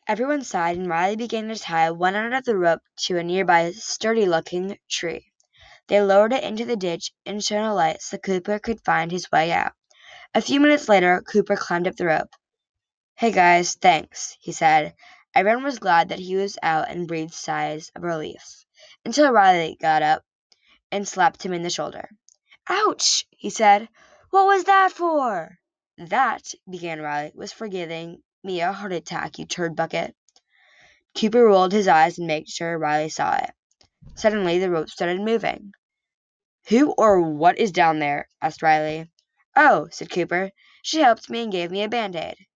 Everyone sighed, and Riley began to tie one end of the rope to a nearby sturdy-looking tree. They lowered it into the ditch and shone a light so Cooper could find his way out. A few minutes later, Cooper climbed up the rope. "Hey guys, thanks," he said. Everyone was glad that he was out and breathed sighs of relief, until Riley got up and slapped him in the shoulder. "Ouch!" he said. "What was that for?" "That," began Riley, "was for giving me a heart attack, you turd bucket." Cooper rolled his eyes and made sure Riley saw it. Suddenly, the rope started moving. "Who or what is down there?" asked Riley. "Oh," said Cooper, "she helped me and gave me a Band-Aid."